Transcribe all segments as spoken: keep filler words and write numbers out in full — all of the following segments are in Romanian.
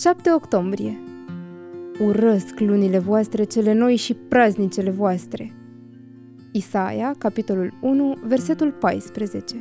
șapte octombrie. Urăsc lunile voastre cele noi și praznicele voastre. Isaia, capitolul unu, versetul paisprezece.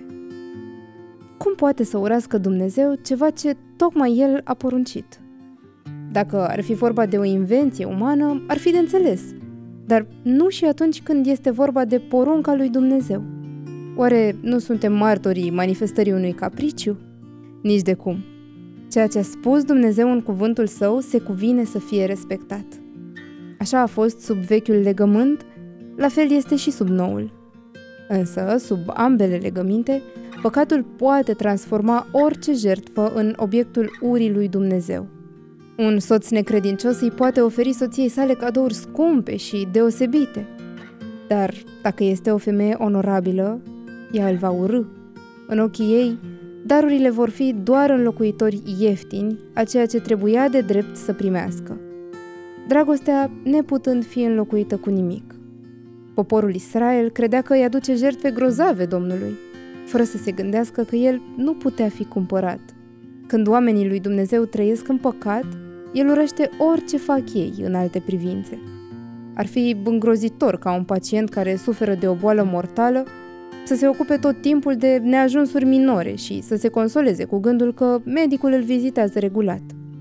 Cum poate să urască Dumnezeu ceva ce tocmai El a poruncit? Dacă ar fi vorba de o invenție umană, ar fi de înțeles, dar nu și atunci când este vorba de porunca lui Dumnezeu. Oare nu suntem martorii manifestării unui capriciu? Nici de cum. Ceea ce a spus Dumnezeu în cuvântul Său se cuvine să fie respectat. Așa a fost sub vechiul legământ, la fel este și sub noul. Însă, sub ambele legăminte, păcatul poate transforma orice jertfă în obiectul urii lui Dumnezeu. Un soț necredincios îi poate oferi soției sale cadouri scumpe și deosebite. Dar dacă este o femeie onorabilă, ea îl va urâ. În ochii ei, darurile vor fi doar înlocuitori ieftini a ceea ce trebuia de drept să primească. Dragostea neputând fi înlocuită cu nimic. Poporul Israel credea că îi aduce jertfe grozave Domnului, fără să se gândească că el nu putea fi cumpărat. Când oamenii lui Dumnezeu trăiesc în păcat, el urăște orice fac ei în alte privințe. Ar fi îngrozitor ca un pacient care suferă de o boală mortală să se ocupe tot timpul de neajunsuri minore și să se consoleze cu gândul că medicul îl vizitează regulat.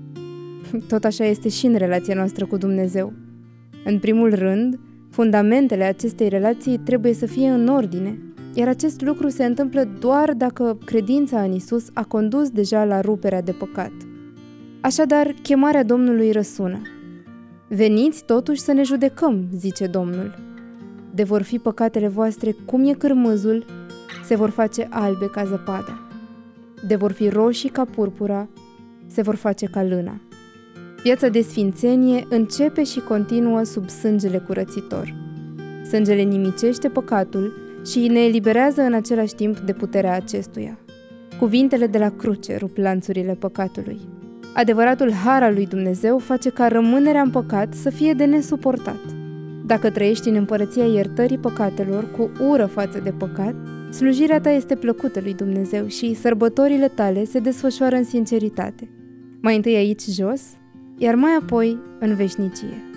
Tot așa este și în relația noastră cu Dumnezeu. În primul rând, fundamentele acestei relații trebuie să fie în ordine, iar acest lucru se întâmplă doar dacă credința în Isus a condus deja la ruperea de păcat. Așadar, chemarea Domnului răsună. Veniți totuși să ne judecăm, zice Domnul. De vor fi păcatele voastre cum e cârmâzul, se vor face albe ca zăpada. De vor fi roșii ca purpura, se vor face ca lâna. Viața de sfințenie începe și continuă sub sângele curățitor. Sângele nimicește păcatul și ne eliberează în același timp de puterea acestuia. Cuvintele de la cruce rup lanțurile păcatului. Adevăratul har al lui Dumnezeu face ca rămânerea în păcat să fie de nesuportat. Dacă trăiești în împărăția iertării păcatelor cu ură față de păcat, slujirea ta este plăcută lui Dumnezeu și sărbătorile tale se desfășoară în sinceritate. Mai întâi aici jos, iar mai apoi în veșnicie.